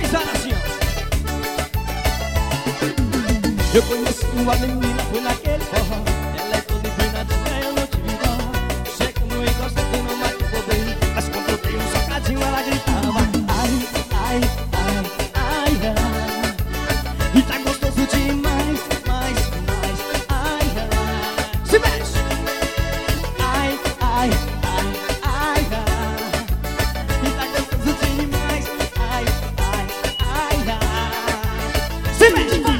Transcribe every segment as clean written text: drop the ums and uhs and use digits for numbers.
pisada assim, ó. Eu conheci uma menina, foi naquele forró. Ela é toda empinadinha, eu não tive dó. Chegando e gostando no mato bobei. Mas quando eu dei um socadinho, ela gritava: ai, ai, ai, ai, ai. E tá gostoso demais, mais, ai, ai. Se mexe! Ai, ai, ai, ai, ai. E tá gostoso demais, ai, ai, ai, ai. Se mexe, vai!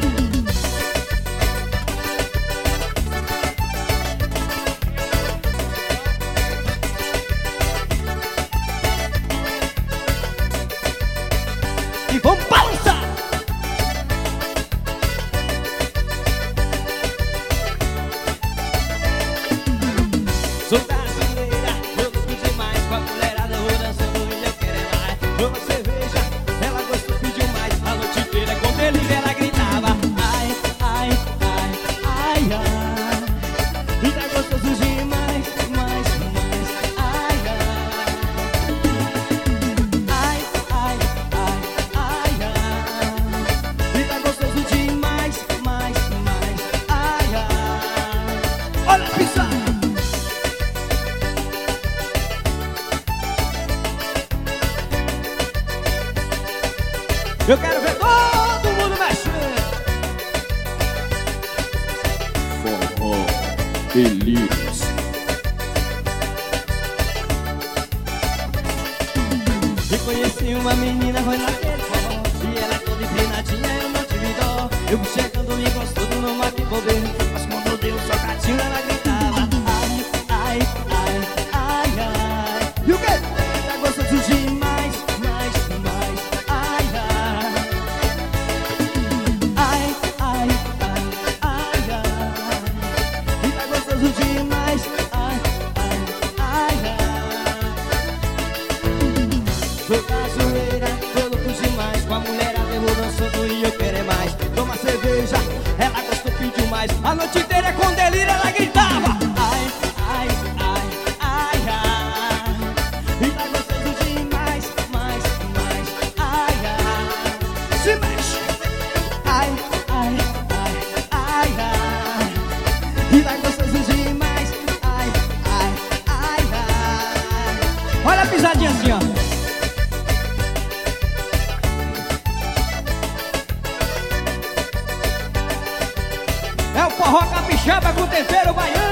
E vamos balançar! Sou brasileira, eu louco demais. Com a mulherada eu vou dançando e eu quero é mais. Uma cerveja, ela gostou, pediu mais. A noite inteira com delírio ela gritava: ai, ai, ai, ai, ai. E tá gostoso demais, mais, ai, ai. Ai, ai, ai, ai, ai. E tá gostoso demais, mais, ai, ai. Olha a pisada! Eu quero ver todo mundo mexendo. Forró Delírios. E conheci uma menina, foi naquele forró. E ela é toda empinadinha, eu não tive dó. Eu fui chegando e gostando no mato bobeiro. Mas quando eu dei um socadinho, ela gritava: ai, ai, ai, ai, ai. E o quê? Tá gostoso demais, mais, ai, ai. Ai, ai, ai, ai, ai. E tá gostoso demais, ai, ai, ai, ai. Sou cajueira, tô louco demais. Com a mulherada eu vou dançando e eu quero é mais. Toma cerveja, ela gostou, pediu mais. A noite inteira com delírio ela gritava: ai, ai, ai, ai, ai. E tá gostoso demais, mais, ai, ai. Se mexe! Ai, ai, ai, ai, ai. E tá gostoso demais, ai, ai, ai, ai. Olha a pisadinha assim, ó. É o forró capixaba com tempero baiano.